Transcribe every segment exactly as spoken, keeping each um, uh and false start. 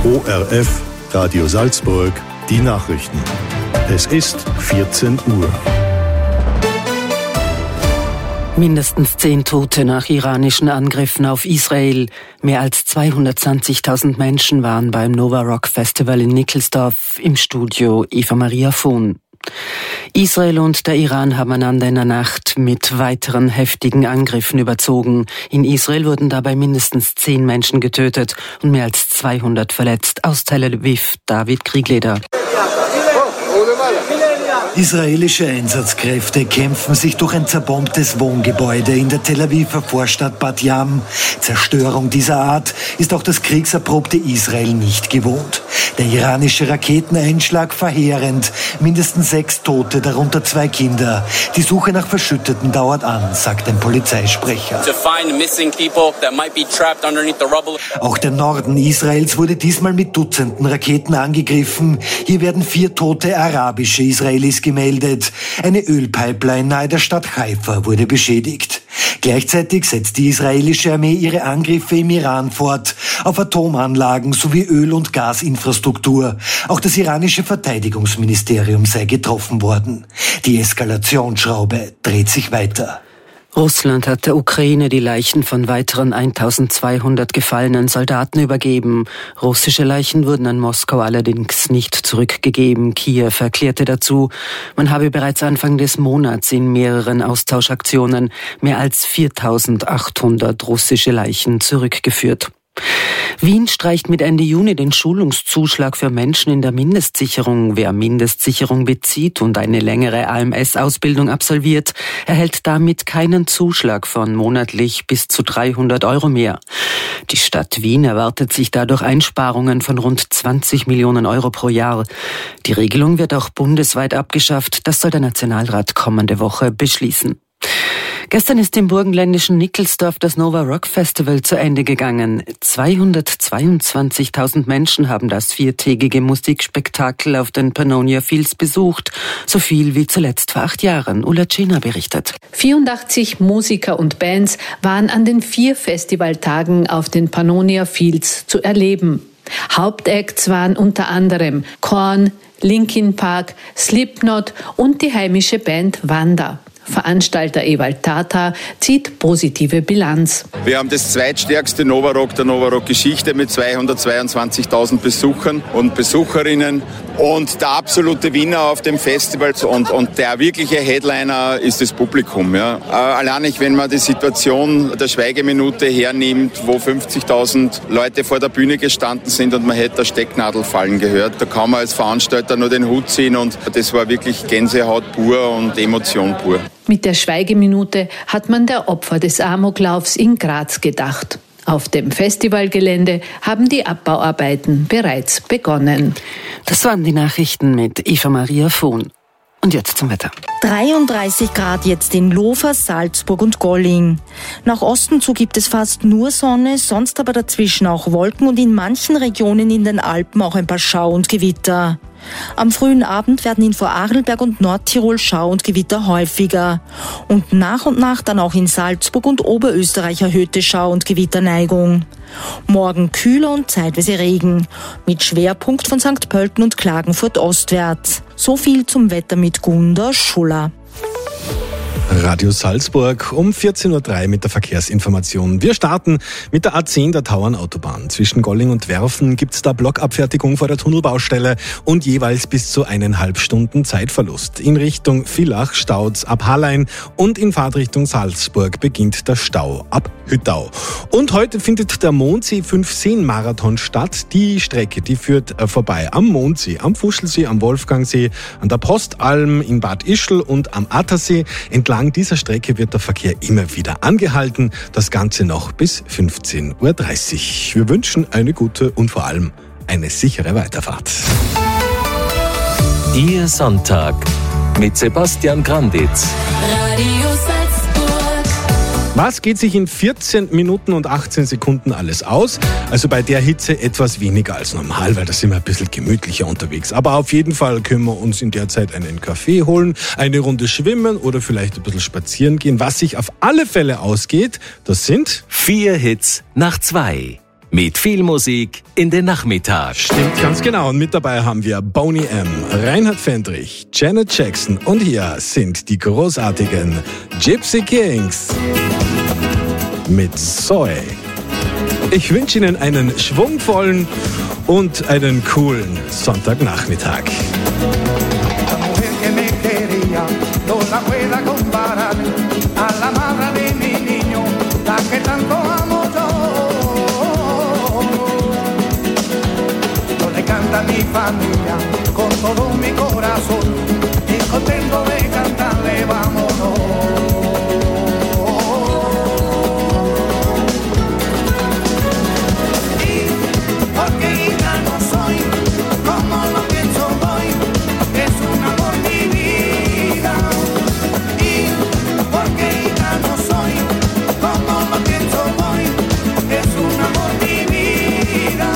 O R F, Radio Salzburg, die Nachrichten. Es ist vierzehn Uhr. Mindestens zehn Tote nach iranischen Angriffen auf Israel. Mehr als zweihundertzwanzigtausend Menschen waren beim Nova Rock Festival in Nickelsdorf. Im Studio Eva Maria Vohn. Israel und der Iran haben einander in der Nacht mit weiteren heftigen Angriffen überzogen. In Israel wurden dabei mindestens zehn Menschen getötet und mehr als zweihundert verletzt. Aus Tel Aviv, David Kriegleder. Israelische Einsatzkräfte kämpfen sich durch ein zerbombtes Wohngebäude in der Tel Aviver Vorstadt Bat Yam. Zerstörung dieser Art ist auch das kriegserprobte Israel nicht gewohnt. Der iranische Raketeneinschlag verheerend. Mindestens sechs Tote, darunter zwei Kinder. Die Suche nach Verschütteten dauert an, sagt ein Polizeisprecher. Auch der Norden Israels wurde diesmal mit Dutzenden Raketen angegriffen. Hier werden vier tote arabische Israelis gemeldet. Eine Ölpipeline nahe der Stadt Haifa wurde beschädigt. Gleichzeitig setzt die israelische Armee ihre Angriffe im Iran fort, auf Atomanlagen sowie Öl- und Gasinfrastruktur. Auch das iranische Verteidigungsministerium sei getroffen worden. Die Eskalationsschraube dreht sich weiter. Russland hat der Ukraine die Leichen von weiteren eintausendzweihundert gefallenen Soldaten übergeben. Russische Leichen wurden an Moskau allerdings nicht zurückgegeben. Kiew erklärte dazu, man habe bereits Anfang des Monats in mehreren Austauschaktionen mehr als viertausendachthundert russische Leichen zurückgeführt. Wien streicht mit Ende Juni den Schulungszuschlag für Menschen in der Mindestsicherung. Wer Mindestsicherung bezieht und eine längere A M S-Ausbildung absolviert, erhält damit keinen Zuschlag von monatlich bis zu dreihundert Euro mehr. Die Stadt Wien erwartet sich dadurch Einsparungen von rund zwanzig Millionen Euro pro Jahr. Die Regelung wird auch bundesweit abgeschafft. Das soll der Nationalrat kommende Woche beschließen. Gestern ist im burgenländischen Nickelsdorf das Nova Rock Festival zu Ende gegangen. zweihundertzweiundzwanzigtausend Menschen haben das viertägige Musikspektakel auf den Pannonia Fields besucht. So viel wie zuletzt vor acht Jahren. Ulla Cena berichtet. vierundachtzig Musiker und Bands waren an den vier Festivaltagen auf den Pannonia Fields zu erleben. Hauptacts waren unter anderem Korn, Linkin Park, Slipknot und die heimische Band Wanda. Veranstalter Ewald Tata zieht positive Bilanz. Wir haben das zweitstärkste Nova Rock der Nova Rock Geschichte mit zweihundertzweiundzwanzigtausend Besuchern und Besucherinnen. Und der absolute Winner auf dem Festival und, und der wirkliche Headliner ist das Publikum. Ja. Allein nicht, wenn man die Situation der Schweigeminute hernimmt, wo fünfzigtausend Leute vor der Bühne gestanden sind und man hätte eine Stecknadel fallen gehört. Da kann man als Veranstalter nur den Hut ziehen und das war wirklich Gänsehaut pur und Emotion pur. Mit der Schweigeminute hat man der Opfer des Amoklaufs in Graz gedacht. Auf dem Festivalgelände haben die Abbauarbeiten bereits begonnen. Das waren die Nachrichten mit Eva Maria Vohn. Und jetzt zum Wetter. dreiunddreißig Grad jetzt in Lofer, Salzburg und Golling. Nach Osten zu gibt es fast nur Sonne, sonst aber dazwischen auch Wolken und in manchen Regionen in den Alpen auch ein paar Schau- und Gewitter. Am frühen Abend werden in Vorarlberg und Nordtirol Schau- und Gewitter häufiger. Und nach und nach dann auch in Salzburg und Oberösterreich erhöhte Schau- und Gewitterneigung. Morgen kühler und zeitweise Regen. Mit Schwerpunkt von Sankt Pölten und Klagenfurt ostwärts. So viel zum Wetter mit Gunda Schuller. Radio Salzburg um vierzehn Uhr drei mit der Verkehrsinformation. Wir starten mit der A zehn der Tauernautobahn. Zwischen Golling und Werfen gibt's da Blockabfertigung vor der Tunnelbaustelle und jeweils bis zu eineinhalb Stunden Zeitverlust. In Richtung Villach staut's ab Hallein und in Fahrtrichtung Salzburg beginnt der Stau ab Hüttau. Und heute findet der Mondsee fünf Seen Marathon statt. Die Strecke, die führt vorbei am Mondsee, am Fuschelsee, am Wolfgangsee, an der Postalm, in Bad Ischl und am Attersee. Entlang dieser Strecke wird der Verkehr immer wieder angehalten. Das Ganze noch bis fünfzehn Uhr dreißig. Wir wünschen eine gute und vor allem eine sichere Weiterfahrt. Ihr Sonntag mit Sebastian Granditz. Radio Salzburg. Was geht sich in vierzehn Minuten und achtzehn Sekunden alles aus? Also bei der Hitze etwas weniger als normal, weil da sind wir ein bisschen gemütlicher unterwegs. Aber auf jeden Fall können wir uns in der Zeit einen Kaffee holen, eine Runde schwimmen oder vielleicht ein bisschen spazieren gehen. Was sich auf alle Fälle ausgeht, das sind vier Hits nach zwei. Mit viel Musik in den Nachmittag. Stimmt ganz genau. Und mit dabei haben wir Boney M., Reinhard Fendrich, Janet Jackson und hier sind die großartigen Gypsy Kings mit Zoe. Ich wünsche Ihnen einen schwungvollen und einen coolen Sonntagnachmittag. Mi familia con todo mi corazón y contento de cantarle vámonos. Y porque gitano soy, como lo pienso voy, es un amor mi vida. Y porque gitano soy, como lo pienso voy, es un amor mi vida.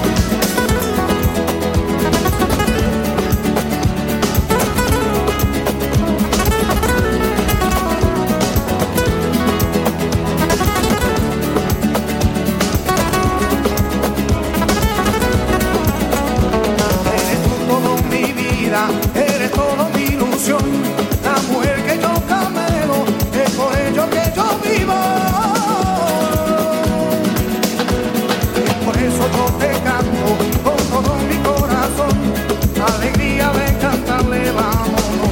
Eres todo mi ilusión, la mujer que yo camelo, es por ello que yo vivo. Y por eso yo te canto con todo mi corazón, alegría de cantarle vámonos.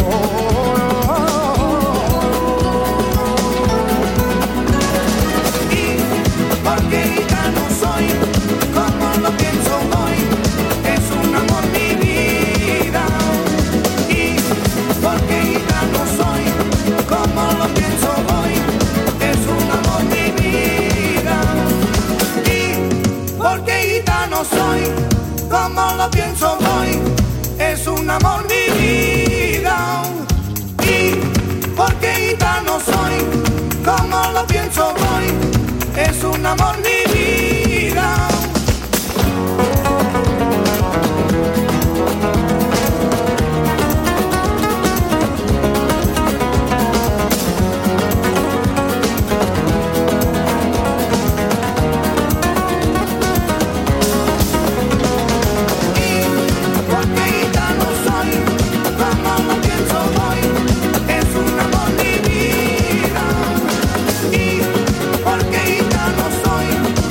Y porque gitano soy, como lo pienso hoy, es un amor mi vida. Porque gitano soy, como lo pienso hoy, es un amor mi vida. Y porque gitano soy, como lo pienso hoy, es un amor mi vida. Y porque gitano soy, como lo pienso hoy, es un amor mi vida. Porque gitano soy,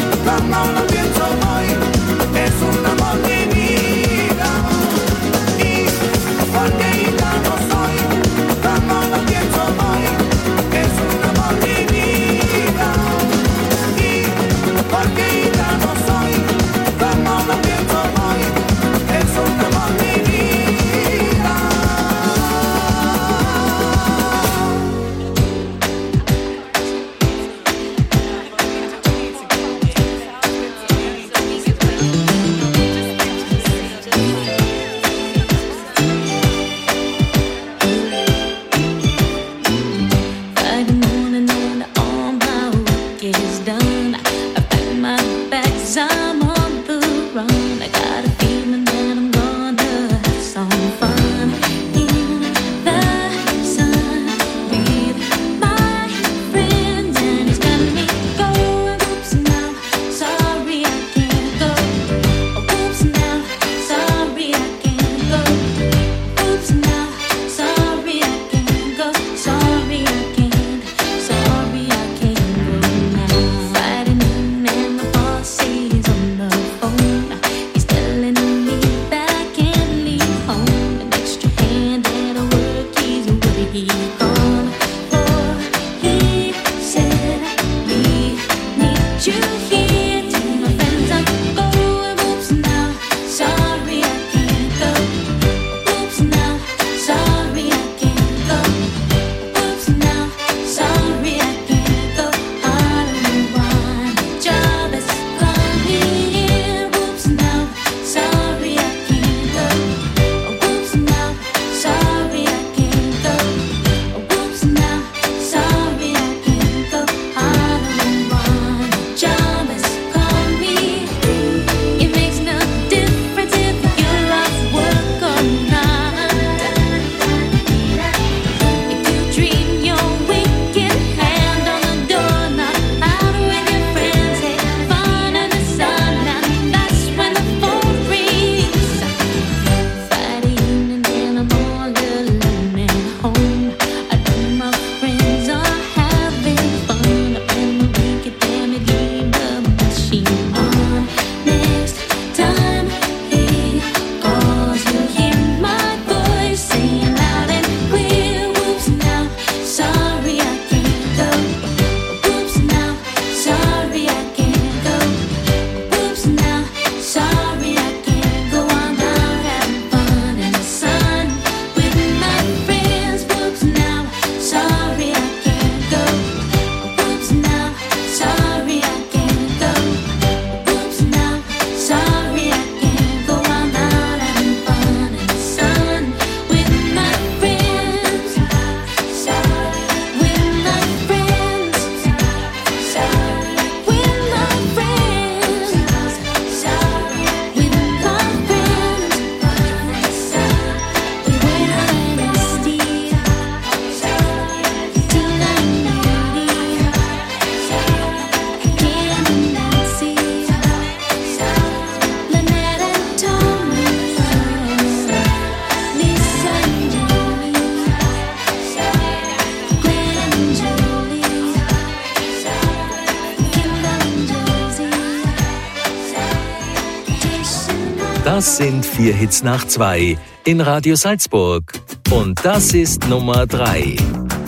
Das sind vier Hits nach zwei in Radio Salzburg. Und das ist Nummer drei.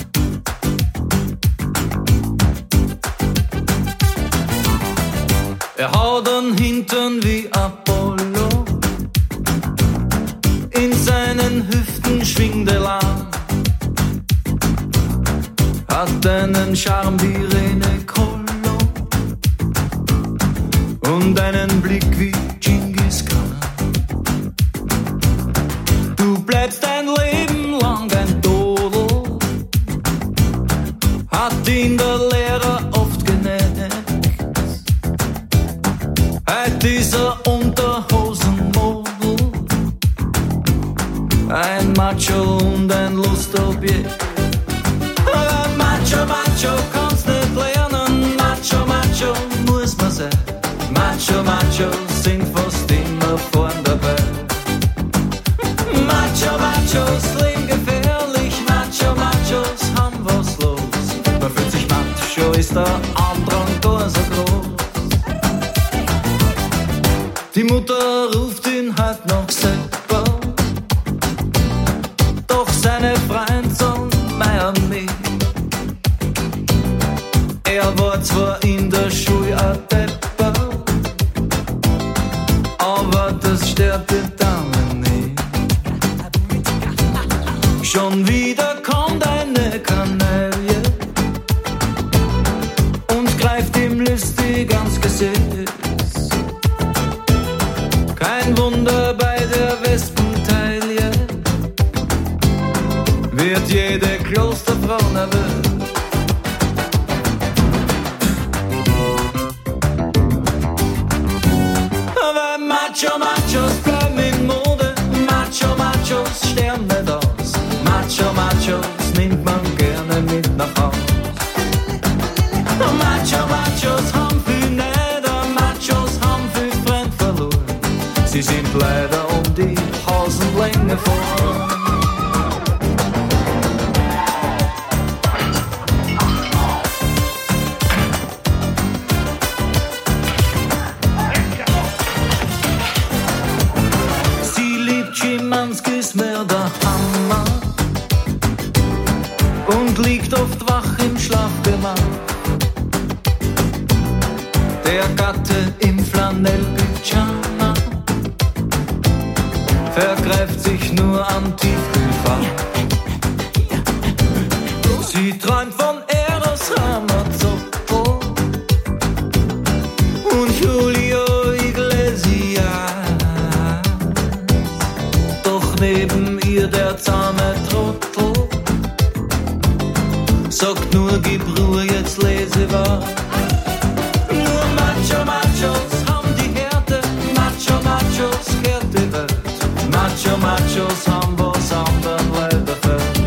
Er hat einen Hintern wie Apollo, in seinen Hüften schwingt er lang, hat einen Charme wie Rene Collo und einen Blick wie Genghis Khan. Du bleibst dein Leben lang ein Dodel, hat ihn der Lehrer oft genäht. Heute ist er Unterhosenmodel, ein Macho und ein Lustobjekt. Aber Macho, Macho kannst nicht lernen, Macho, Macho muss man sein. Macho, Macho sind fast immer vorn dabei. Macho, Machos leben gefährlich, Macho, Machos haben was los. Man fühlt sich macho, ist der Andrang gar so groß. Die Mutter ruft ihn halt noch selber, doch seine Freund soll Miami. Er war zwar in der Schule ein Depper, aber das stört die Damen nicht. Schon wieder kommt eine Kanaille und greift ihm listig ans Gesicht. Kein Wunder bei der Wespentaille, wird jede Klosterfrau nervös. Aber Macho, Machos bleiben in Mode, Macho, Machos sterben nicht aus. Macho, Machos nimmt man gerne mit nach Haus. Macho, Machos haben viel Neider, Machos haben viel Freund verloren. Sie sind leider um die Hausenlänge vor. Sie liebt Schimanskis mehr der Hammer und liegt oft wach im Schlafgemach. Der Gatte im Flanellpyjama vergreift sich nur am Tiefkühlfach. Sie träumt von Eros Ramazzotti und Julio Iglesias. Doch neben ihr der zahme Trottel sagt nur, gib Ruhe, jetzt lese was. Nur Macho, Machos haben die Härte, Macho, Machos kehrt die Welt. Macho, Machos haben was anderen leider fällt.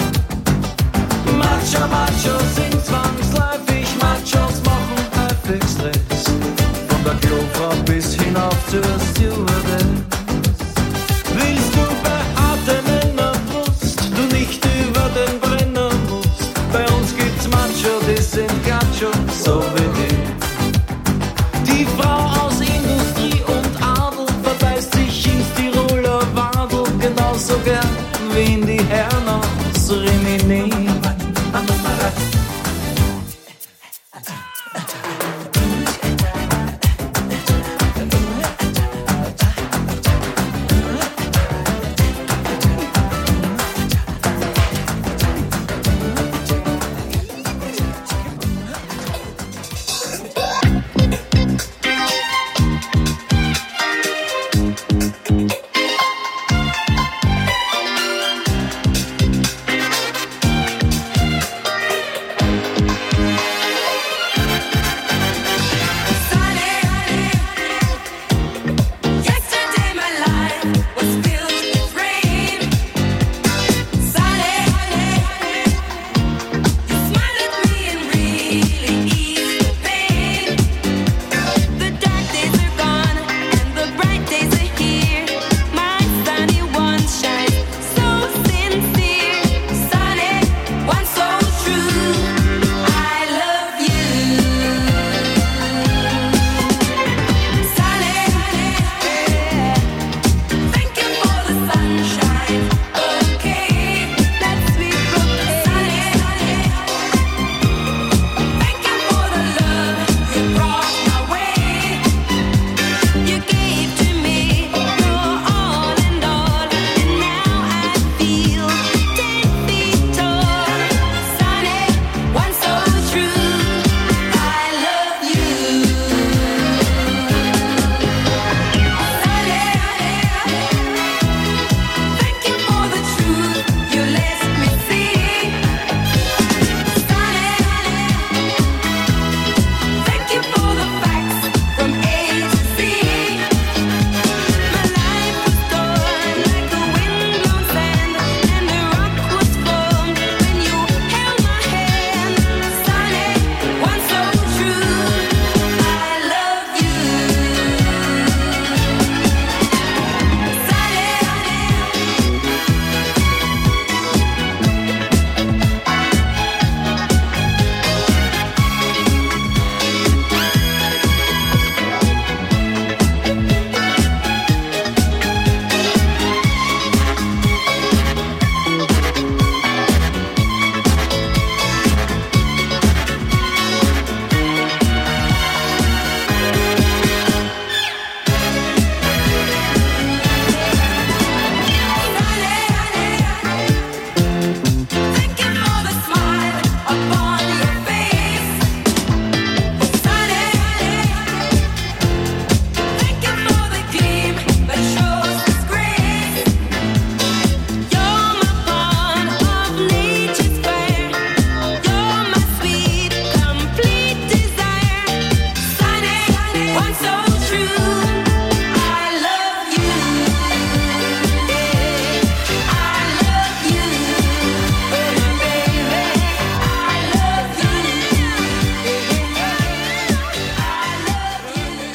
Macho, Machos sind zwangsläufig, Machos machen häufig Stress. Von der Klofrau bis hinauf zur Stewardess. Willst du bei harten in der Brust, du nicht über den Brenner musst. Bei uns gibt's Macho, die sind Gacho, so wie ich. Die Frau aus Industrie und Adel verbeißt sich ins Tiroler Wadel genauso gern wie in die Herren aus Rimini.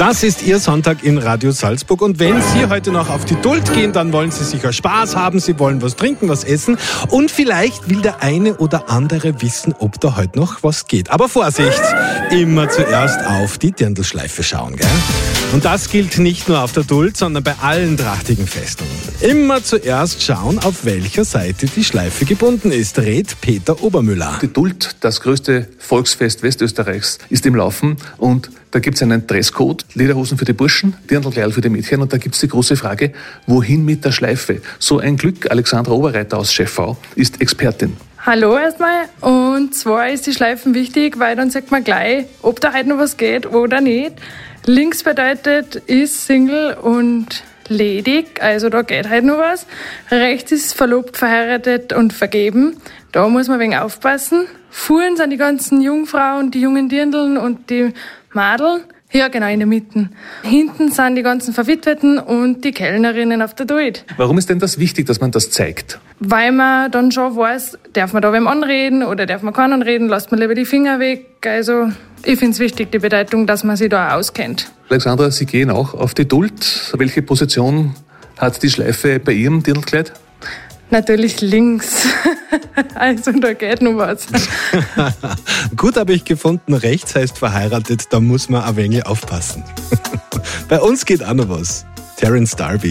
Das ist Ihr Sonntag in Radio Salzburg. Und wenn Sie heute noch auf die Duld gehen, dann wollen Sie sicher Spaß haben, Sie wollen was trinken, was essen. Und vielleicht will der eine oder andere wissen, ob da heute noch was geht. Aber Vorsicht, immer zuerst auf die Dirndlschleife schauen, gell? Und das gilt nicht nur auf der Duld, sondern bei allen trachtigen Festungen. Immer zuerst schauen, auf welcher Seite die Schleife gebunden ist, rät Peter Obermüller. Die Duld, das größte Volksfest Westösterreichs, ist im Laufen und da gibt es einen Dresscode, Lederhosen für die Burschen, Dirndlkleidl für die Mädchen und da gibt es die große Frage, wohin mit der Schleife? So ein Glück, Alexandra Oberreiter aus Chefau ist Expertin. Hallo erstmal. Und zwar ist die Schleifen wichtig, weil dann sagt man gleich, ob da heute noch was geht oder nicht. Links bedeutet ist Single und ledig, also da geht heute noch was. Rechts ist verlobt, verheiratet und vergeben. Da muss man ein wenig aufpassen. Vorn sind die ganzen Jungfrauen, die jungen Dirndln und die Madeln. Ja, genau, in der Mitte. Hinten sind die ganzen Verwitweten und die Kellnerinnen auf der Duld. Warum ist denn das wichtig, dass man das zeigt? Weil man dann schon weiß, darf man da wem anreden oder darf man keinen anreden, lasst man lieber die Finger weg. Also ich finde es wichtig, die Bedeutung, dass man sich da auskennt. Alexandra, Sie gehen auch auf die Duld. Welche Position hat die Schleife bei Ihrem Dirndlkleid? Natürlich links. Also da geht noch was. Gut habe ich gefunden, rechts heißt verheiratet, da muss man ein wenig aufpassen. Bei uns geht auch noch was. Terence Darby.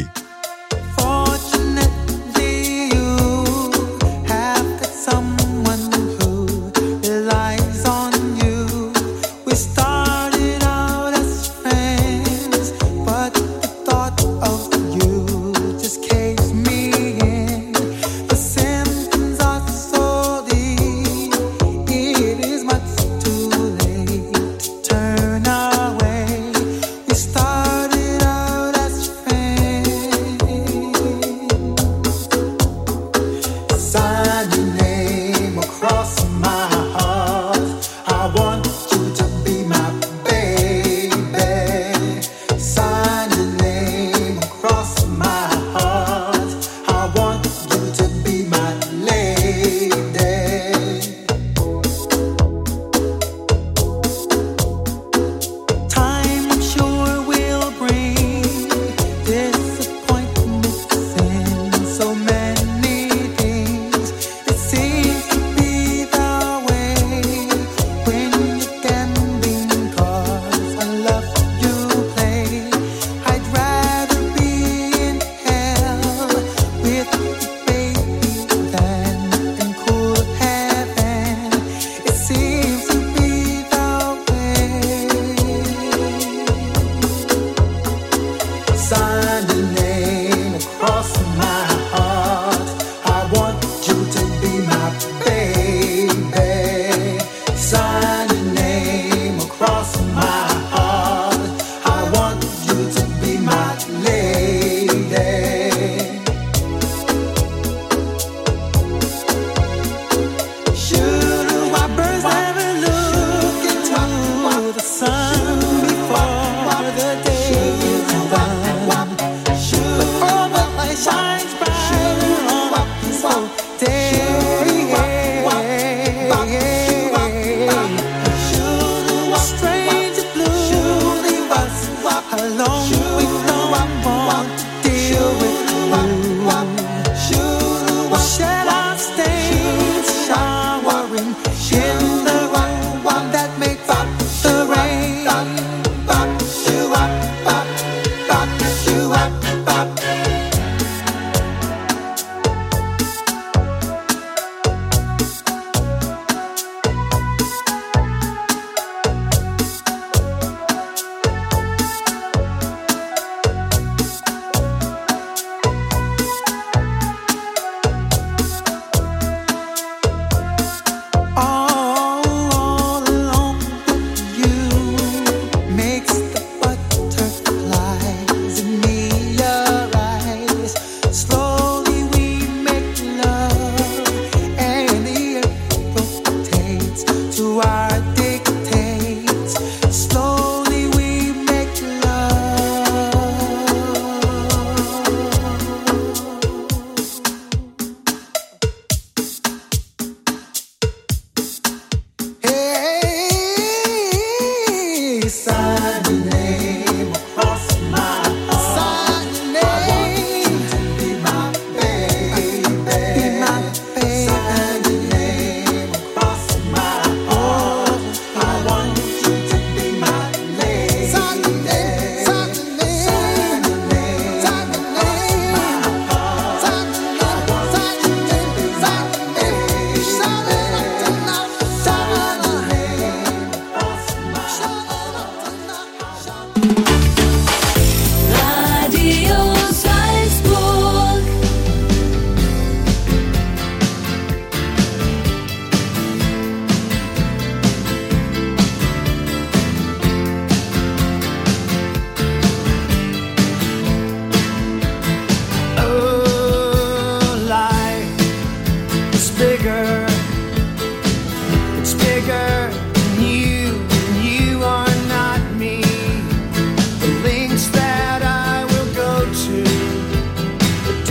Makes the butterflies in me arise.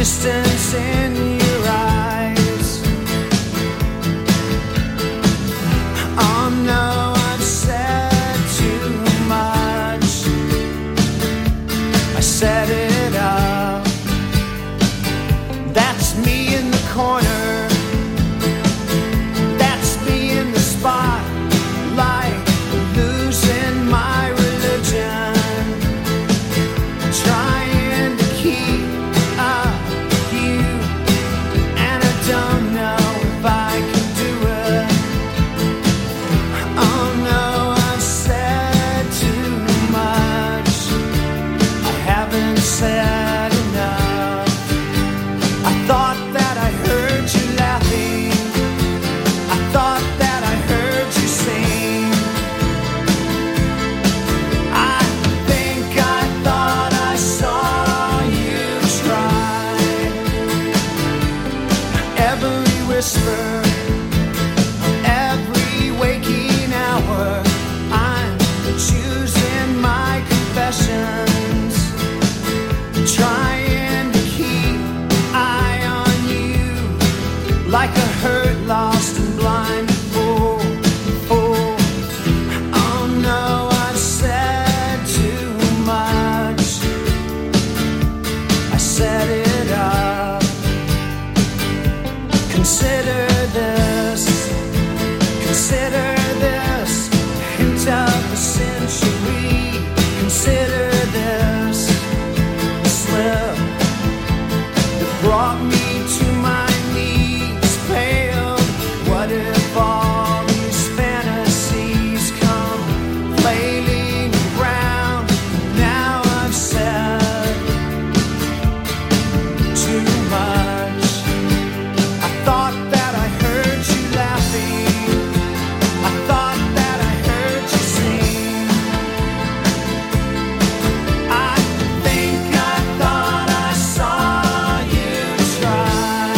distance in your eyes. Oh no, I've said too much. I set it up. That's me in the corner. That's me in the spotlight, losing my religion, trying to keep up with you, and I don't know if I can do it. Oh no, I've said too much. I haven't said enough. I thought that I heard you laughing. I thought that I heard you sing. I think I thought I saw you try. Every whisper, every waking hour, I'm choosing my confessions, trying to keep eye on you like a hurt, lost and blind fool. Oh, oh no, I've said too much. I set it up. Consider this, consider this, hint of a century. Consider this slip that brought me to my knees, pale. What if all these fantasies come flailing around? Now I've said too much. I thought that I heard you laughing. I thought that I heard you sing. I think I thought I saw you try.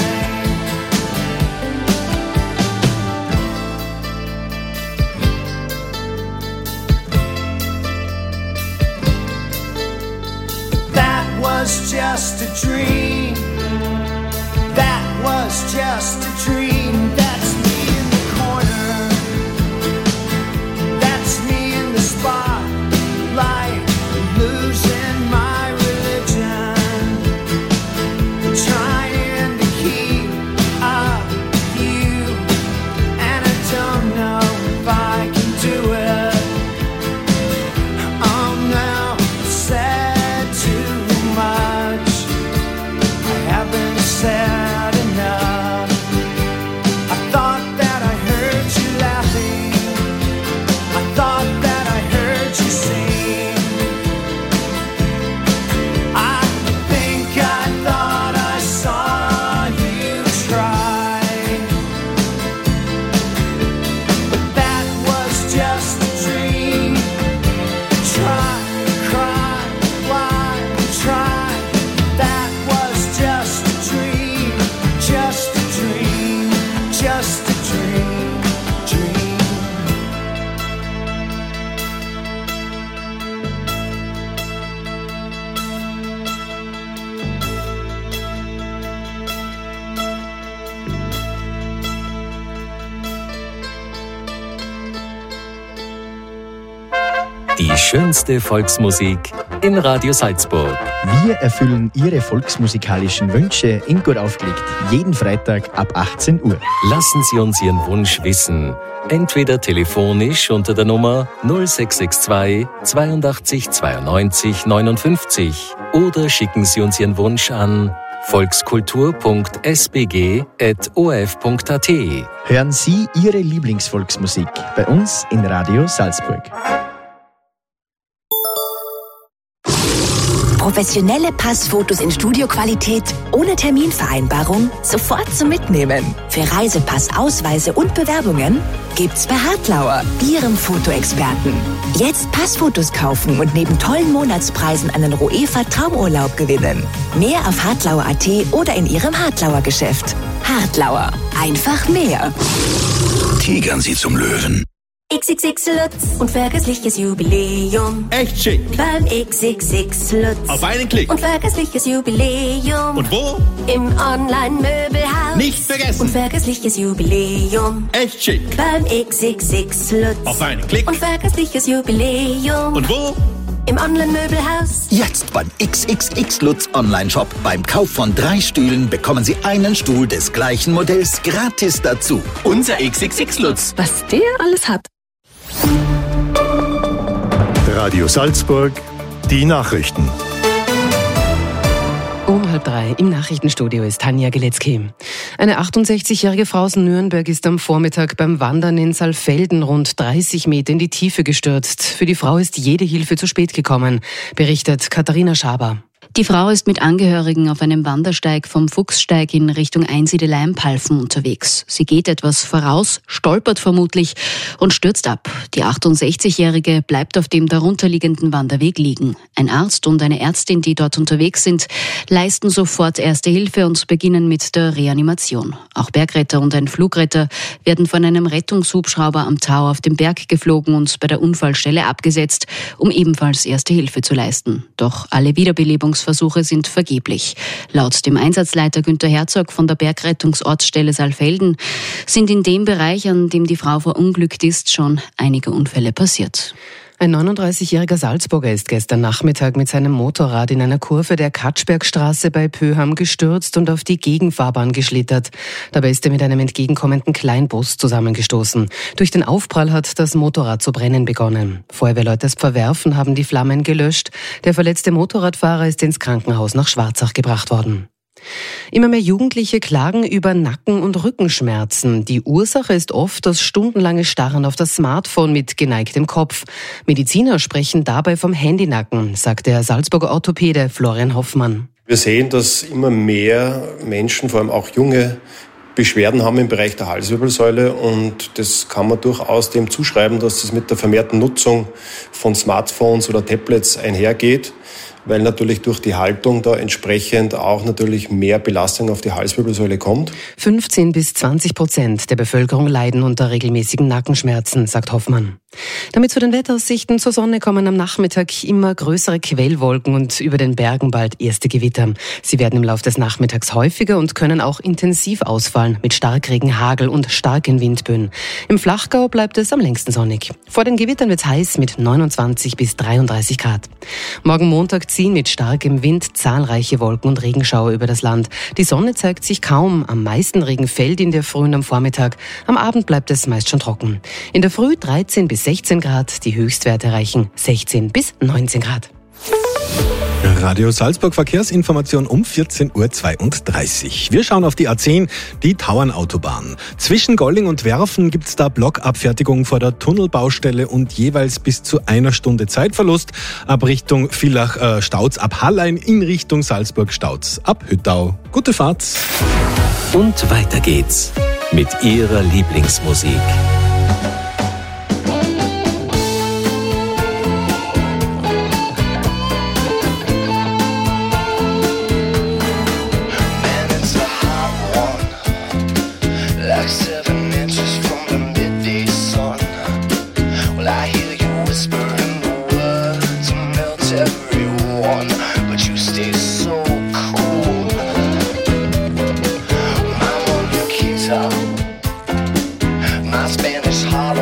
That was just a dream. That was just a dream. That's me in the corner. That's me in the spotlight, losing my religion, trying to keep up with you, and I don't know if I can do it. Oh no, I said too much. I haven't said enough. I thought that I heard you laughing. I thought that I heard you sing. I think I thought I saw you try. But that was just a dream. Try, cry, why try? That was just a dream, just a dream, just a dream, dream. Die schönste Volksmusik in Radio Salzburg. Wir erfüllen Ihre volksmusikalischen Wünsche in Gut aufgelegt. Jeden Freitag ab achtzehn Uhr. Lassen Sie uns Ihren Wunsch wissen. Entweder telefonisch unter der Nummer null sechs sechs zwei zweiundachtzig zweiundneunzig neunundfünfzig oder schicken Sie uns Ihren Wunsch an volkskultur punkt s b g at o f punkt a t. Hören Sie Ihre Lieblingsvolksmusik bei uns in Radio Salzburg. Professionelle Passfotos in Studioqualität, ohne Terminvereinbarung, sofort zum Mitnehmen. Für Reisepass, Ausweise und Bewerbungen gibt's bei Hartlauer, Ihrem Fotoexperten. Jetzt Passfotos kaufen und neben tollen Monatspreisen einen Roefa Traumurlaub gewinnen. Mehr auf hartlauer punkt a t oder in Ihrem Hartlauer Geschäft. Hartlauer, einfach mehr. Tigern Sie zum Löwen. X X X Lutz. Unvergessliches Jubiläum. Echt schick. Beim X X X Lutz. Auf einen Klick. Unvergessliches Jubiläum. Und wo? Im Online-Möbelhaus. Nicht vergessen. Unvergessliches Jubiläum. Echt schick. Beim X X X Lutz. Auf einen Klick. Unvergessliches Jubiläum. Und wo? Im Online-Möbelhaus. Jetzt beim X X X Lutz Online-Shop. Beim Kauf von drei Stühlen bekommen Sie einen Stuhl des gleichen Modells gratis dazu. Unser X X X Lutz. Was der alles hat. Radio Salzburg, die Nachrichten. Um halb drei im Nachrichtenstudio ist Tanja Geletzky. Eine achtundsechzigjährige Frau aus Nürnberg ist am Vormittag beim Wandern in Saalfelden rund dreißig Meter in die Tiefe gestürzt. Für die Frau ist jede Hilfe zu spät gekommen, berichtet Katharina Schaber. Die Frau ist mit Angehörigen auf einem Wandersteig vom Fuchssteig in Richtung Einsiedelei am Palfen unterwegs. Sie geht etwas voraus, stolpert vermutlich und stürzt ab. Die achtundsechzigjährige bleibt auf dem darunterliegenden Wanderweg liegen. Ein Arzt und eine Ärztin, die dort unterwegs sind, leisten sofort Erste Hilfe und beginnen mit der Reanimation. Auch Bergretter und ein Flugretter werden von einem Rettungshubschrauber am Tau auf den Berg geflogen und bei der Unfallstelle abgesetzt, um ebenfalls Erste Hilfe zu leisten. Doch alle Wiederbelebungsversuche sind vergeblich. Laut dem Einsatzleiter Günter Herzog von der Bergrettungsortsstelle Saalfelden sind in dem Bereich, an dem die Frau verunglückt ist, schon einige Unfälle passiert. Ein neununddreißigjähriger Salzburger ist gestern Nachmittag mit seinem Motorrad in einer Kurve der Katschbergstraße bei Pöham gestürzt und auf die Gegenfahrbahn geschlittert. Dabei ist er mit einem entgegenkommenden Kleinbus zusammengestoßen. Durch den Aufprall hat das Motorrad zu brennen begonnen. Feuerwehrleute Verwerfen haben die Flammen gelöscht. Der verletzte Motorradfahrer ist ins Krankenhaus nach Schwarzach gebracht worden. Immer mehr Jugendliche klagen über Nacken- und Rückenschmerzen. Die Ursache ist oft das stundenlange Starren auf das Smartphone mit geneigtem Kopf. Mediziner sprechen dabei vom Handynacken, sagt der Salzburger Orthopäde Florian Hoffmann. Wir sehen, dass immer mehr Menschen, vor allem auch junge, Beschwerden haben im Bereich der Halswirbelsäule, und das kann man durchaus dem zuschreiben, dass das mit der vermehrten Nutzung von Smartphones oder Tablets einhergeht, weil natürlich durch die Haltung da entsprechend auch natürlich mehr Belastung auf die Halswirbelsäule kommt. fünfzehn bis zwanzig Prozent der Bevölkerung leiden unter regelmäßigen Nackenschmerzen, sagt Hoffmann. Damit zu den Wetteraussichten: zur Sonne kommen am Nachmittag immer größere Quellwolken und über den Bergen bald erste Gewitter. Sie werden im Laufe des Nachmittags häufiger und können auch intensiv ausfallen mit Starkregen, Hagel und starken Windböen. Im Flachgau bleibt es am längsten sonnig. Vor den Gewittern wird es heiß mit neunundzwanzig bis dreiunddreißig Grad. Morgen Montag ziehen mit starkem Wind zahlreiche Wolken und Regenschauer über das Land. Die Sonne zeigt sich kaum. Am meisten Regen fällt in der Früh und am Vormittag. Am Abend bleibt es meist schon trocken. In der Früh dreizehn bis sechzehn Grad, die Höchstwerte erreichen sechzehn bis neunzehn Grad. Radio Salzburg Verkehrsinformation um vierzehn Uhr zweiunddreißig. Wir schauen auf die A zehn, die Tauernautobahn. Zwischen Golling und Werfen gibt es da Blockabfertigung vor der Tunnelbaustelle und jeweils bis zu einer Stunde Zeitverlust. Ab Richtung Villach äh, Stauz, ab Hallein in Richtung Salzburg Stauz, ab Hüttau. Gute Fahrt. Und weiter geht's mit Ihrer Lieblingsmusik. My Spanish heart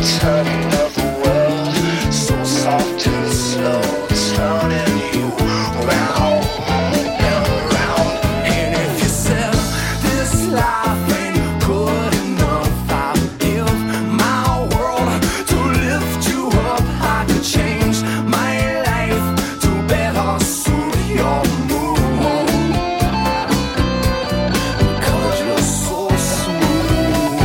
turning of the world, so soft and slow, turning you round and round. And if you said this life ain't good enough, I would give my world to lift you up. I could change my life to better suit your mood, because you're so smooth.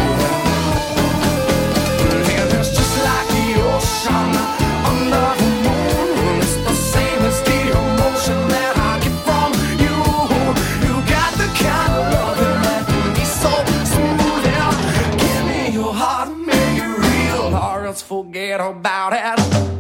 And it's just like the ocean under the moon. It's the same as the emotion that I get from you. You got the kind of loving that can be so smooth. Yeah. Give me your heart, make it real, or else forget about it.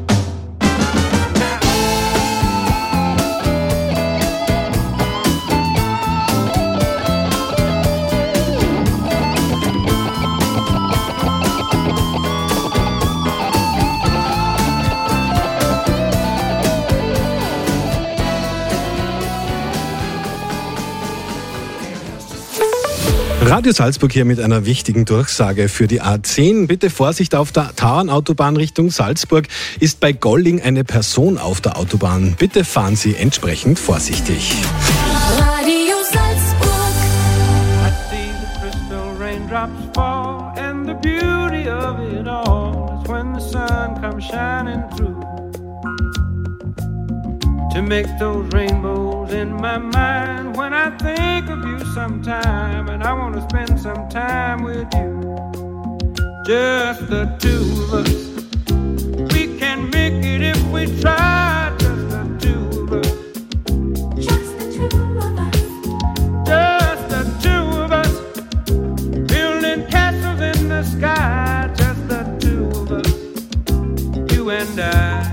Radio Salzburg hier mit einer wichtigen Durchsage für die A zehn. Bitte Vorsicht auf der Tauernautobahn Richtung Salzburg. Ist bei Golling eine Person auf der Autobahn. Bitte fahren Sie entsprechend vorsichtig. Radio Salzburg. I see the crystal raindrops fall, and the beauty of it all is when the sun comes shining through to make those rainbows in my mind. When I think of you sometime, and I want to spend some time with you, just the two of us. We can make it if we try, just the two of us. Just the two of us. Just the two of us. Building castles in the sky, just the two of us. You and I.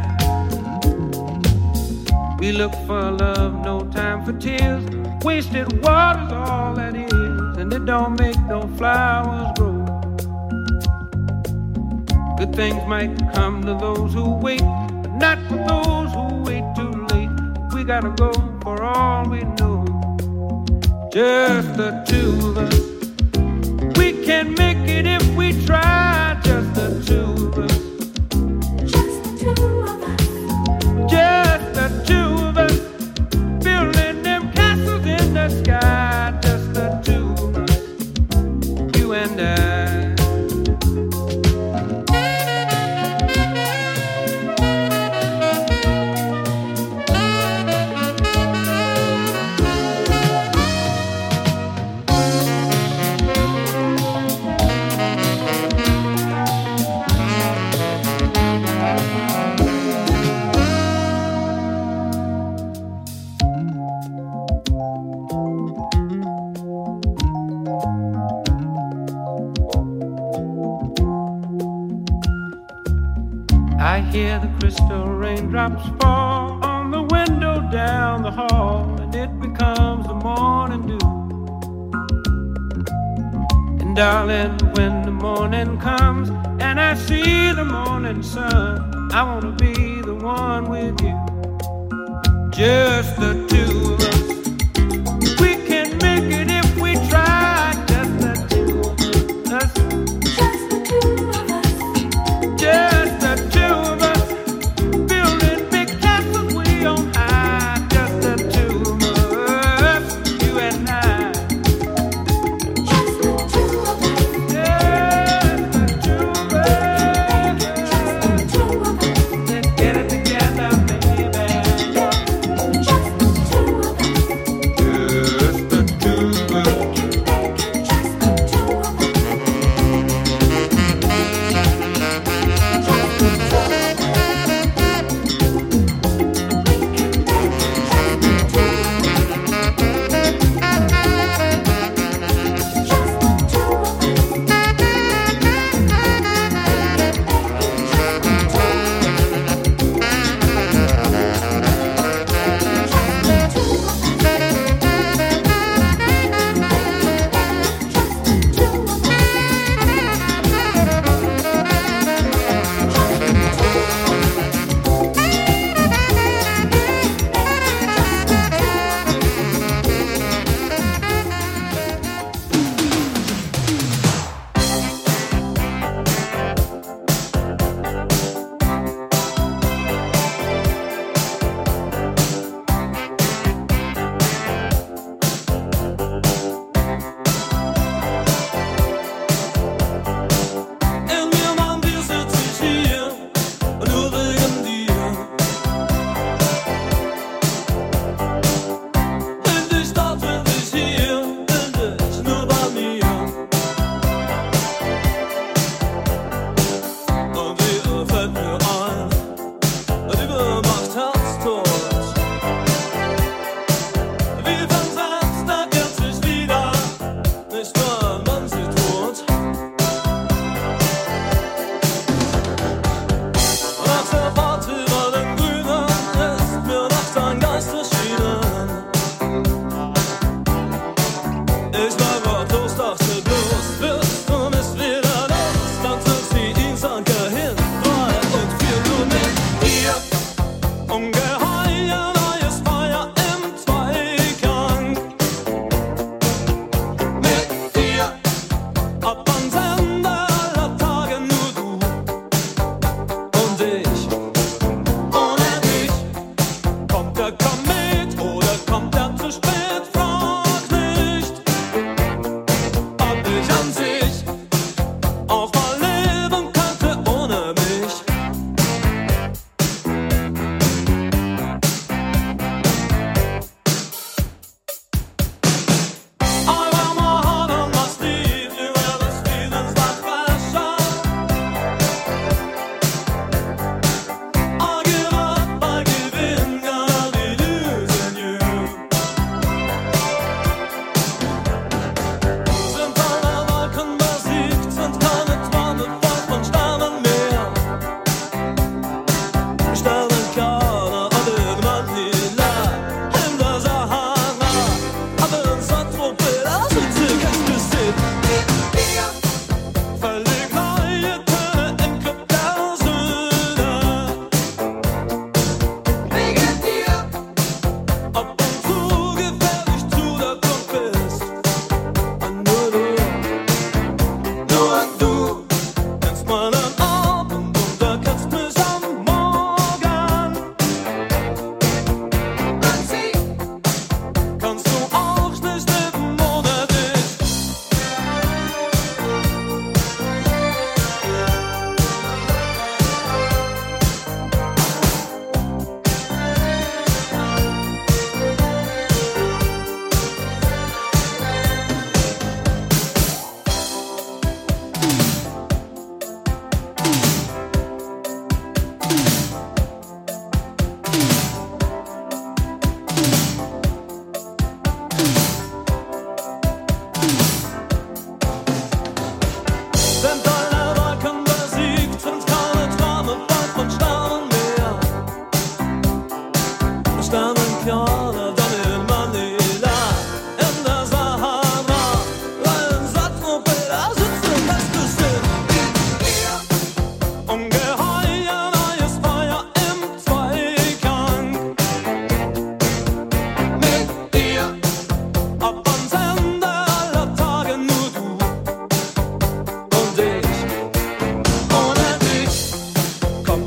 We look for love, no time for tears. Wasted water's all that is, and it don't make no flowers grow. Good things might come to those who wait, but not for those who wait too late. We gotta go for all we know. Just the two of us. We can make it if we try. Just the two of us. Just the two of us. Just the two of us. Building them castles in the sky. Just the two of us. You and I. I hear the crystal raindrops fall on the window down the hall, and it becomes the morning dew. And darling, when the morning comes and I see the morning sun, I wanna be the one with you. Just the two of us. We can make it if we try. Just the two of us. Just the two of us. Just the two of us. Building big castles way on high. Just the two of us. You and I. Just the two of us. Just the two of us. Just the two of us. Let's get it together, baby. Just the two of us.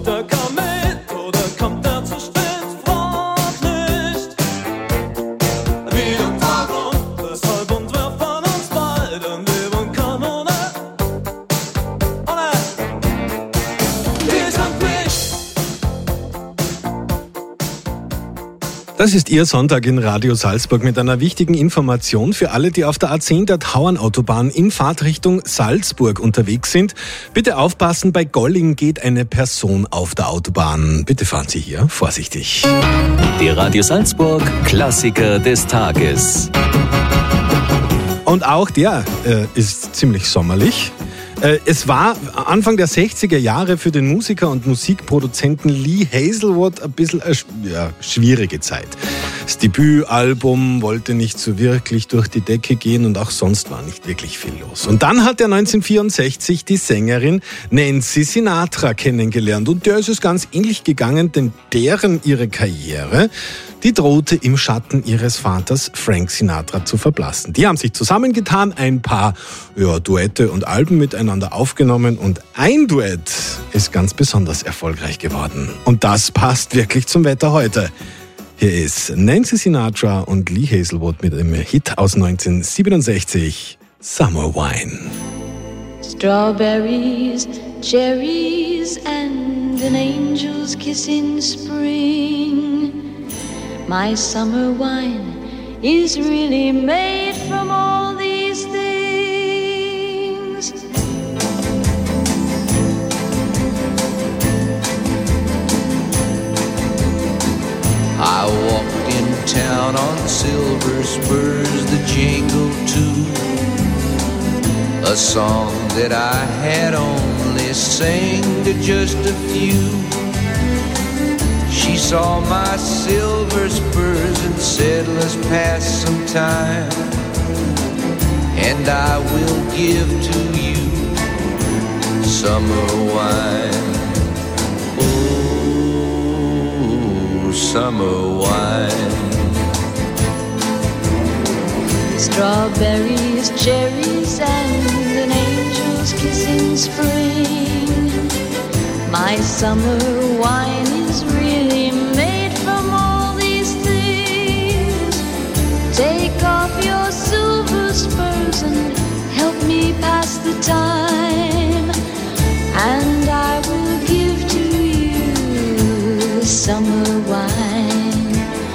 Kommt er kaum mit oder kommt er zu spät? Frag nicht. Wie und warum, weshalb und wer von uns beiden leben kann ohne, ohne dich und mich. Das ist Ihr Sonntag in Radio Salzburg mit einer wichtigen Information für alle, die auf der A zehn der Tauernautobahn in Fahrtrichtung Salzburg unterwegs sind. Bitte aufpassen, bei Golling geht eine Person auf der Autobahn. Bitte fahren Sie hier vorsichtig. Der Radio Salzburg Klassiker des Tages. Und auch der äh, ist ziemlich sommerlich. Äh, es war Anfang der sechziger Jahre für den Musiker und Musikproduzenten Lee Hazlewood ein bisschen eine ja, schwierige Zeit. Das Debütalbum wollte nicht so wirklich durch die Decke gehen und auch sonst war nicht wirklich viel los. Und dann hat er neunzehnhundertvierundsechzig die Sängerin Nancy Sinatra kennengelernt. Und der ist es ganz ähnlich gegangen, denn deren ihre Karriere, die drohte im Schatten ihres Vaters Frank Sinatra zu verblassen. Die haben sich zusammengetan, ein paar ja, Duette und Alben miteinander aufgenommen und ein Duett ist ganz besonders erfolgreich geworden. Und das passt wirklich zum Wetter heute. Hier ist Nancy Sinatra und Lee Hazlewood mit einem Hit aus neunzehnhundertsiebenundsechzig, Summer Wine. Strawberries, cherries and an angel's kiss in spring. My summer wine is really made from all these things. I walked in town on silver spurs that jingle too, a song that I had only sang to just a few. She saw my silver spurs and said, let's pass some time, and I will give to you summer wine. Oh, summer wine. Strawberries, cherries and an angel's kiss in spring. My summer wine is really made from all these things. Take off your silver spurs and help me pass the time, and I will give to you summer wine.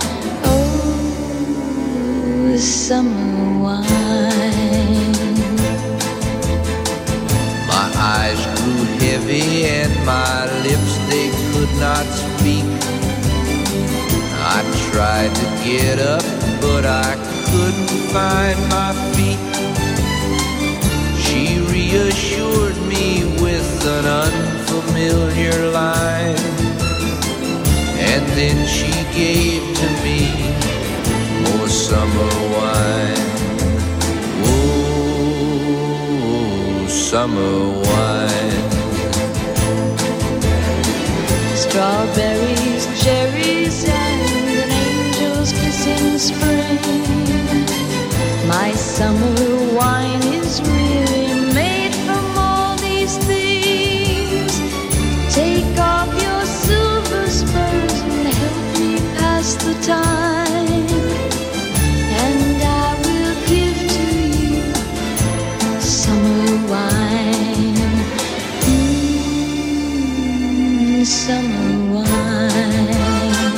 Oh, summer wine. My eyes grew heavy and my lips, they could not speak. I tried to get up, but I couldn't find my feet. She reassured me with an unfamiliar line, and then she gave to me more summer wine. Oh, summer wine. Strawberries, cherries and an angel's kiss in spring. My summer wine is really made from all these things. Take off your silver spurs and help me pass the time, and I will give to you summer wine. Mm, summer wine.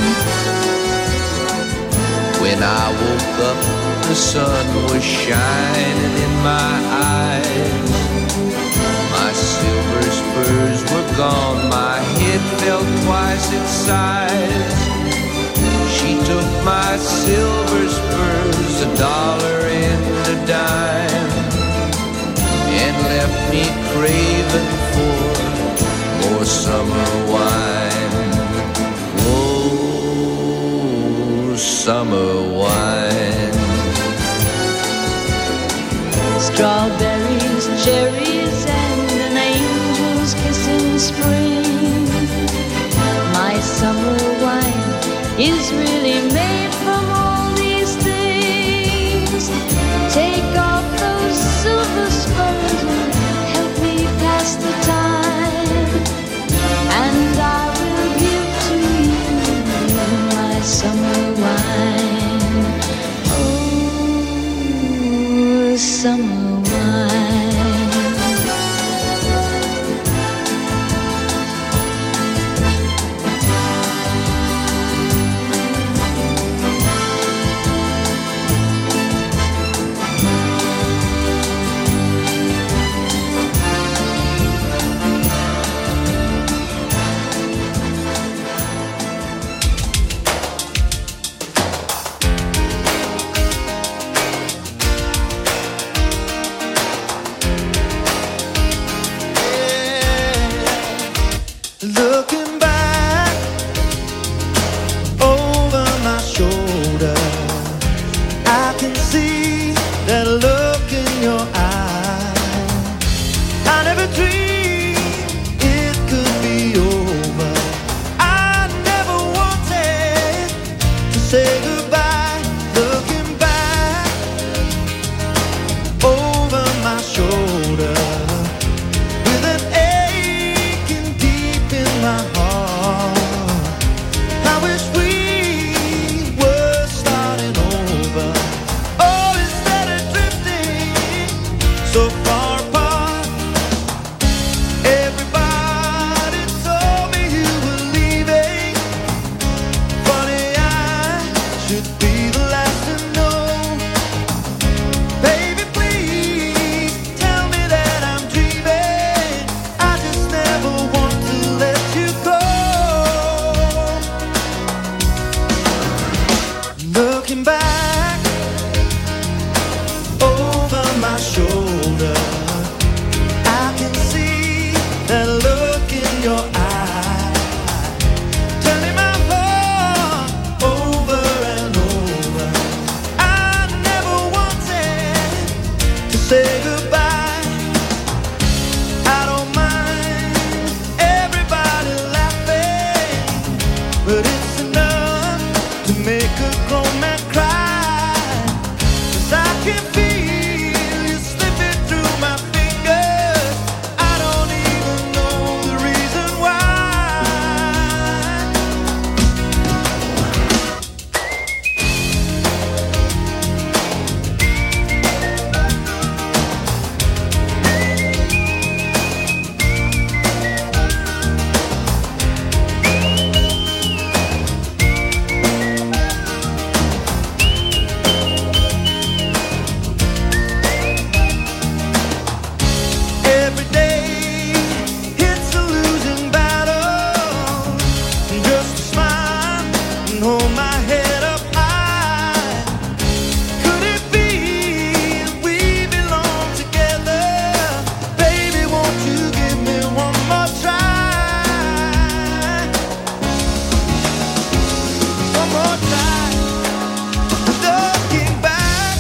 When I woke up, the sun was shining in my eyes. My silver spurs were gone, my head felt twice its size. She took my silver spurs, a dollar and a dime, and left me craving for more summer wine. Oh, summer wine. Strawberries, cherries and an angel's kiss in spring. My summer wine is really made from all these things. Take off those silver spurs and help me pass the time, and I Looking back over my shoulder, I can see that look in your eye. I never dreamed it could be over. I never wanted to say goodbye. Looking back over my shoulder, with an aching deep in my heart, I wish we were starting over. Oh, instead of drifting so far apart. Everybody told me you were leaving. Funny, I should be the last to know. Baby, please tell me that I'm dreaming. I just never want to let you go. Looking back over my shoulder, I can see that look in your eye, turning my heart over and over. I never wanted to say goodbye. I don't mind everybody laughing, but it's enough to make a grown man cry. 'Cause I can feel you slipping through my fingers. I don't even know the reason why. Every day it's a losing battle. Just smile and hold my head up high. Could it be we belong together? Baby, won't you give me one more try? One more try. Looking back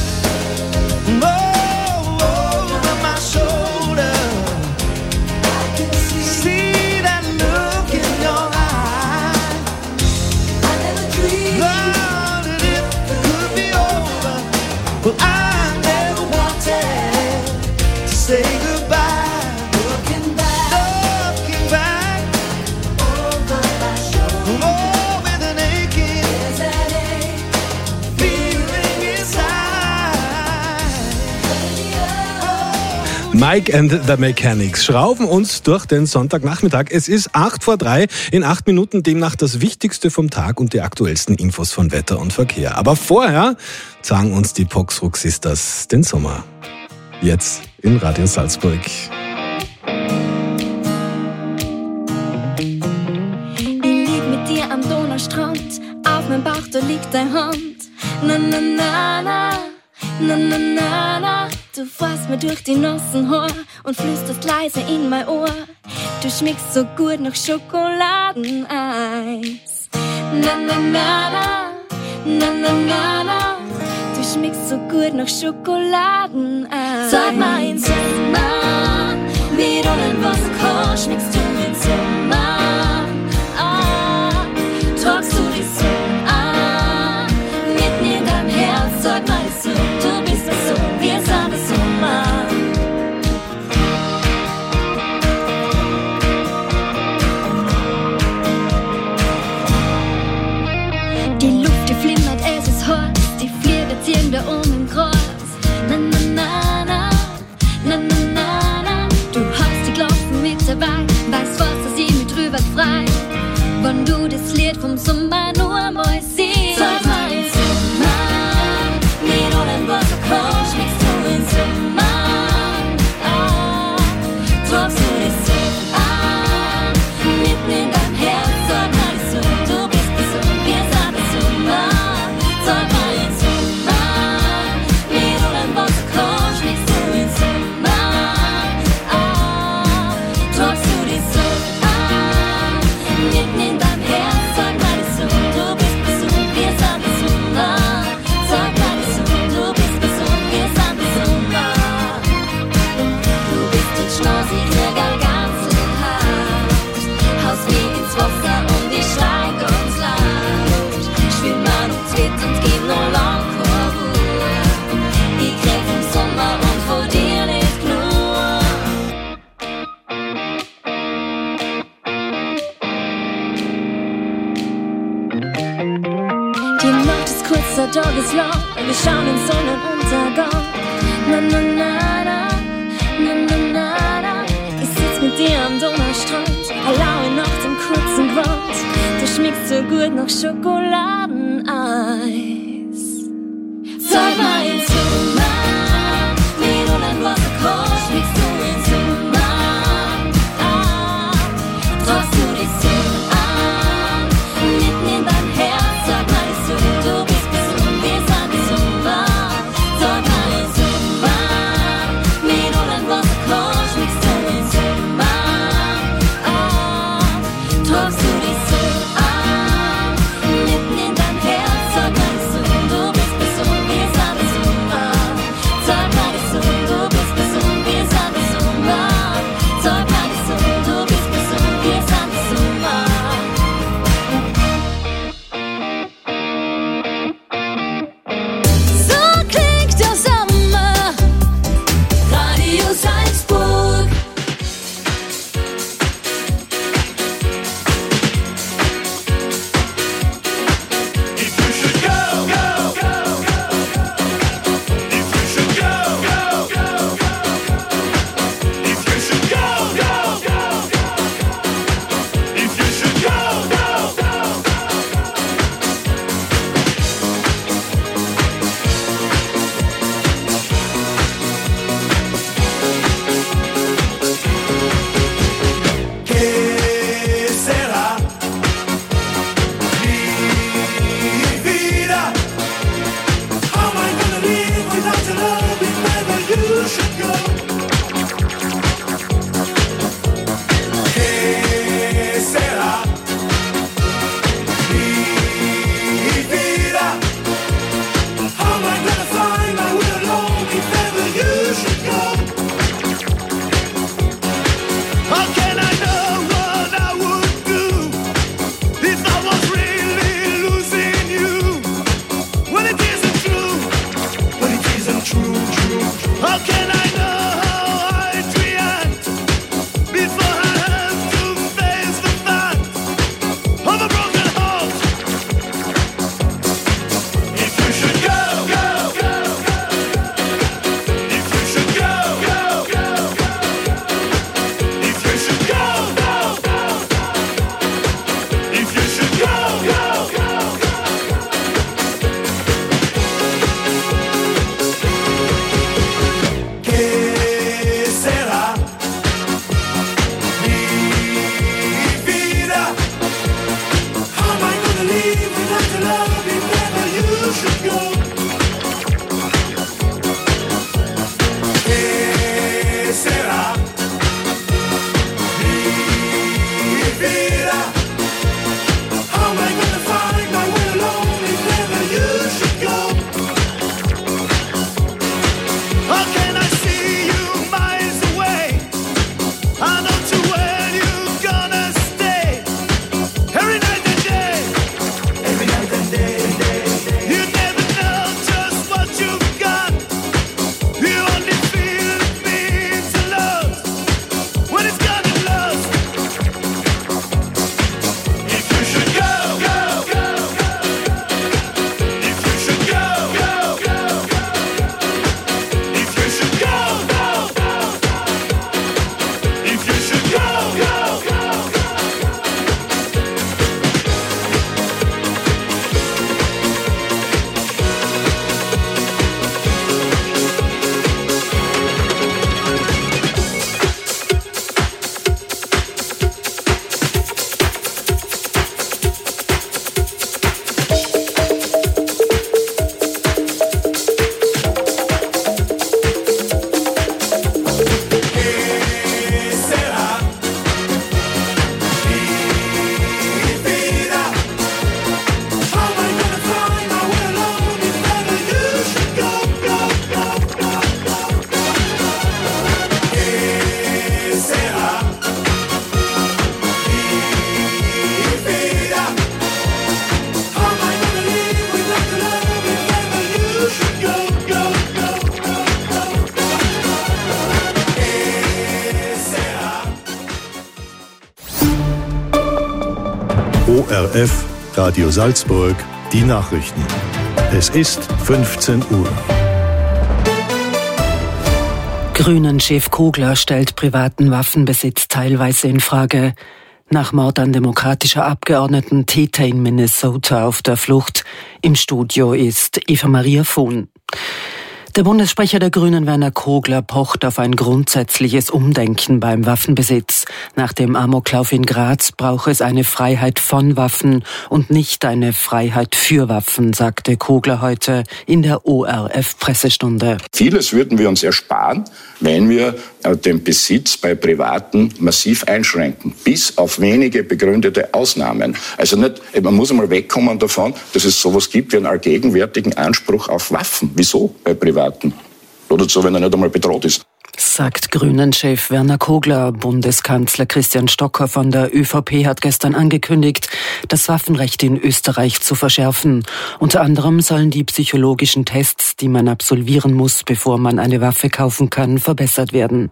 oh, over my shoulder, I can see that look in your eye. I never dreamed that it could be over. Well, I never wanted to say goodbye. Looking back, looking back over my shoulder, oh, with an aching feeling inside. Mike and the Mechanics schrauben uns durch den Sonntagnachmittag. Es ist acht vor drei, in acht Minuten demnach das Wichtigste vom Tag und die aktuellsten Infos von Wetter und Verkehr. Aber vorher sagen uns die Poxrock Sisters den Sommer. Jetzt in Radio Salzburg. Ich lieg mit dir am Donaustrand, auf meinem Bauch, da liegt deine Hand. Na na na na, na na na na. Du fährst mir durch die nassen Haare und flüsterst leise in mein Ohr. Du schmeckst so gut nach Schokoladeneis. Na na na na, na na na na. Du schmeckst so gut nach Schokoladeneis. Sag mal in Sommer, wie du in Wasser kommst, schmeckst du in Sommer. Ah, tragst du dich so an, mitten in deinem Herz, sag mal so, du bist mir so, wir sind der Sommer. Die Luft, die flimmert, es ist heiß, die Fliege ziehen wir um im Kreuz. Na na na na, na na na na. Du hast die Glocken mit dabei, weißt was, dass ich mich drüber frei. Wenn du das Lied vom Sommer nur mal siehst. Sag mal in Sommer, wie du in Wasser kommst, schmeckst du in Sommer. Ah, tragst du dich so an, mitten in deinem Herz, sag mal so, du bist mir so, wir sind der Sommer. Sag mal in Sommer, wie du in Wasser kommst, schmeckst du in Sommer. Ah, tragst du dich so an, unser Tag ist lang, wir schauen den Sonnenuntergang. Na na na na, na na na na. Ich sitz mit dir am Donaustrand, allein nach dem kurzen Gewand. Du schmeckst so gut nach Schokoladeneis. Zeig mal ins Zimmer, wie du dein Wasser kochst, schmeckst du ins Zimmer. Ah, tragst du dich so an, mitten in dein Herz, sag mal ich so, du bist gesund, wir sind gesund. Sag mal ins Zimmer, wie du dein Wasser kochst, schmeckst du ins Zimmer. Ah, tragst du dich so an, mitten in dein Herz, sag mal ich so, du bist gesund, wir sind gesund. Sag mal ich so, du bist gesund, wir sind gesund. Sag mal ich so, du bist gesund, wir sind gesund. So klingt der Sommer, Radio Salzburg. ¿Qué será mi vida? How am I gonna live without your love if ever you should go? ¿Qué será mi vida? How am I gonna find my way alone if ever you should go? How can I know what I would do if I was really losing you? When it isn't true, when it isn't true, true. How can I know how I'd react before I have to face the fact of a broken heart? If you should go, go, go, if you should go, go, go, if you should go, go, go, if you should go, go, go. ¿Qué será mi vida? How am I gonna live without your love if ever you should go? ¿Qué será mi vida? How am I gonna find my way alone if ever you should go? How can I see you miles away? I know too well you're gonna stay every night and day, every night and day, day, day. You never know just what you've got. You only feel it means a lot when it's gotten lost. If you should go, go, go, if you should go, go, go, if you should go, go, go, if you should go, go, go. ¿Qué será mi vida? How am I gonna find my way alone if ever you should go, go, go, go, go, go? ¿Qué será mi vida? How am I gonna live without your love if ever you should go, go, go, go, go, go? ¿Qué será? O R F, Radio Salzburg, die Nachrichten. Es ist fünfzehn Uhr. Grünen-Chef Kogler stellt privaten Waffenbesitz teilweise in Frage. Nach Mord an demokratischer Abgeordneten Täter in Minnesota auf der Flucht. Im Studio ist Eva Maria Vohn. Der Bundessprecher der Grünen Werner Kogler pocht auf ein grundsätzliches Umdenken beim Waffenbesitz. Nach dem Amoklauf in Graz brauche es eine Freiheit von Waffen und nicht eine Freiheit für Waffen, sagte Kogler heute in der O R F-Pressestunde. Vieles würden wir uns ersparen, wenn wir den Besitz bei Privaten massiv einschränken, bis auf wenige begründete Ausnahmen. Also nicht, man muss einmal wegkommen davon, dass es sowas gibt wie einen allgegenwärtigen Anspruch auf Waffen. Wieso bei Privaten? Oder so, wenn er nicht einmal bedroht ist. Sagt Grünen-Chef Werner Kogler. Bundeskanzler Christian Stocker von der ÖVP hat gestern angekündigt, das Waffenrecht in Österreich zu verschärfen. Unter anderem sollen die psychologischen Tests, die man absolvieren muss, bevor man eine Waffe kaufen kann, verbessert werden.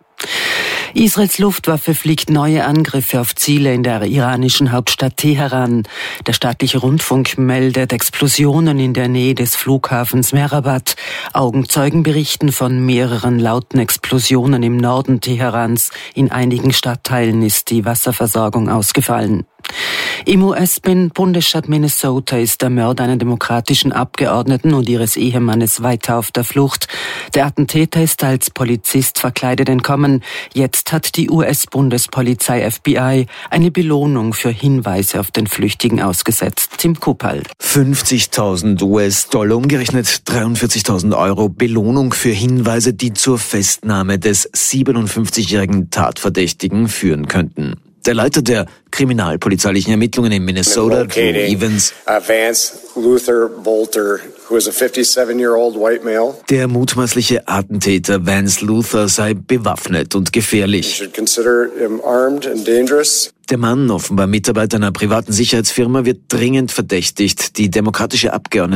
Israels Luftwaffe fliegt neue Angriffe auf Ziele in der iranischen Hauptstadt Teheran. Der staatliche Rundfunk meldet Explosionen in der Nähe des Flughafens Mehrabat. Augenzeugen berichten von mehreren lauten Explosionen im Norden Teherans. In einigen Stadtteilen ist die Wasserversorgung ausgefallen. Im U S-Bundesstaat Minnesota ist der Mörder einer demokratischen Abgeordneten und ihres Ehemannes weiter auf der Flucht. Der Attentäter ist als Polizist verkleidet entkommen. Jetzt hat die U S-Bundespolizei F B I eine Belohnung für Hinweise auf den Flüchtigen ausgesetzt. Tim Kupal. fünfzigtausend U S-Dollar, umgerechnet dreiundvierzigtausend Euro Belohnung für Hinweise, die zur Festnahme des siebenundfünfzigjährigen Tatverdächtigen führen könnten. Der Leiter der kriminalpolizeilichen Ermittlungen in Minnesota, Drew Evans, uh, Vance Luther Bolter, who is a fifty-seven-year-old white male. Der mutmaßliche Attentäter Vance Luther sei bewaffnet und gefährlich. You should consider him armed and dangerous. Der Mann, offenbar Mitarbeiter einer privaten Sicherheitsfirma, wird dringend verdächtigt, die demokratische Abgeordnete